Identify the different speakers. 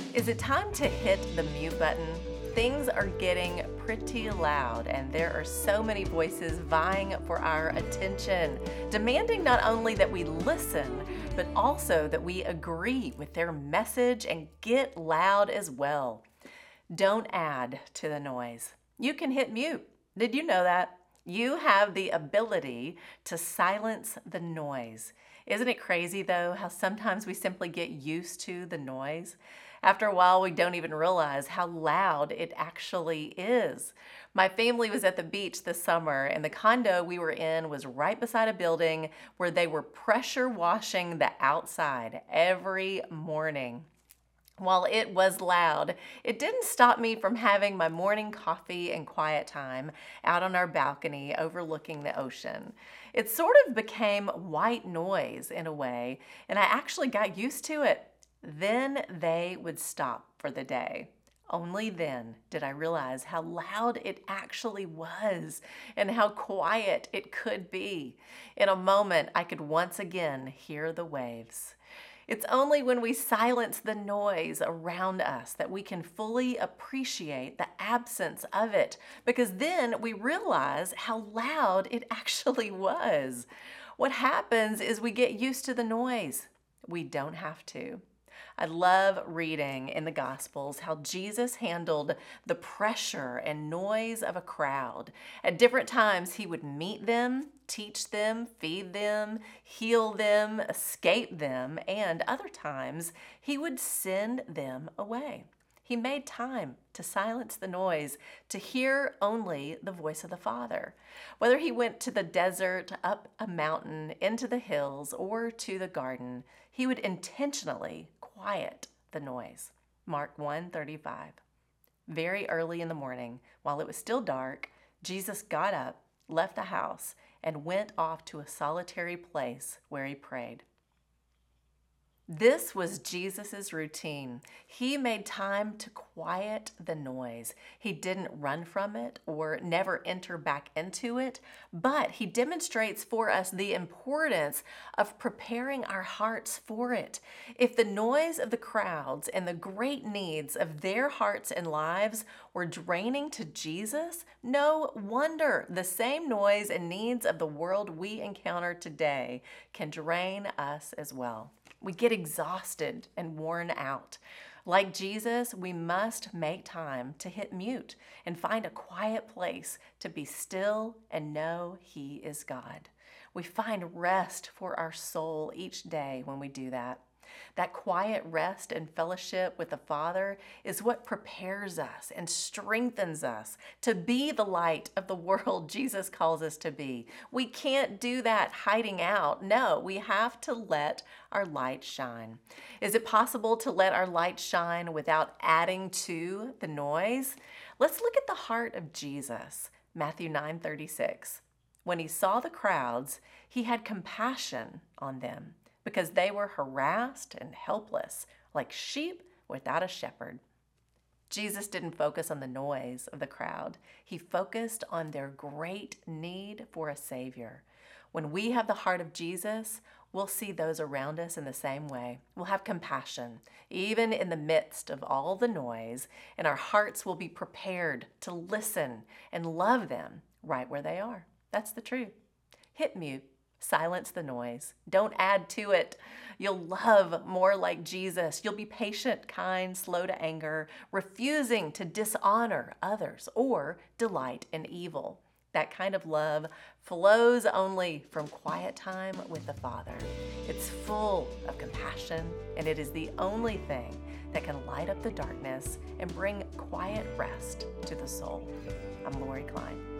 Speaker 1: Is it time to hit the mute button? Things are getting pretty loud, and there are so many voices vying for our attention, demanding not only that we listen, but also that we agree with their message and get loud as well. Don't add to the noise. You can hit mute. Did you know that? You have the ability to silence the noise. Isn't it crazy, though, how sometimes we simply get used to the noise? After a while, we don't even realize how loud it actually is. My family was at the beach this summer, and the condo we were in was right beside a building where they were pressure washing the outside every morning. While it was loud, it didn't stop me from having my morning coffee and quiet time out on our balcony overlooking the ocean. It sort of became white noise in a way, and I actually got used to it. Then they would stop for the day. Only then did I realize how loud it actually was and how quiet it could be. In a moment, I could once again hear the waves. It's only when we silence the noise around us that we can fully appreciate the absence of it, because then we realize how loud it actually was. What happens is we get used to the noise. We don't have to. I love reading in the Gospels how Jesus handled the pressure and noise of a crowd. At different times, he would meet them, teach them, feed them, heal them, escape them, and other times, he would send them away. He made time to silence the noise, to hear only the voice of the Father. Whether he went to the desert, up a mountain, into the hills, or to the garden, he would intentionally quiet the noise. Mark 1:35. Very early in the morning, while it was still dark, Jesus got up, left the house, and went off to a solitary place where he prayed. This was Jesus' routine. He made time to quiet the noise. He didn't run from it or never enter back into it, but he demonstrates for us the importance of preparing our hearts for it. If the noise of the crowds and the great needs of their hearts and lives were draining to Jesus, no wonder the same noise and needs of the world we encounter today can drain us as well. We get exhausted and worn out. Like Jesus, we must make time to hit mute and find a quiet place to be still and know He is God. We find rest for our soul each day when we do that. That quiet rest and fellowship with the Father is what prepares us and strengthens us to be the light of the world Jesus calls us to be. We can't do that hiding out. No, we have to let our light shine. Is it possible to let our light shine without adding to the noise? Let's look at the heart of Jesus, Matthew 9:36. When he saw the crowds, he had compassion on them, because they were harassed and helpless, like sheep without a shepherd. Jesus didn't focus on the noise of the crowd. He focused on their great need for a Savior. When we have the heart of Jesus, we'll see those around us in the same way. We'll have compassion, even in the midst of all the noise, and our hearts will be prepared to listen and love them right where they are. That's the truth. Hit mute. Silence the noise. Don't add to it. You'll love more like Jesus. You'll be patient, kind, slow to anger, refusing to dishonor others or delight in evil. That kind of love flows only from quiet time with the Father. It's full of compassion, and it is the only thing that can light up the darkness and bring quiet rest to the soul. I'm Lori Klein.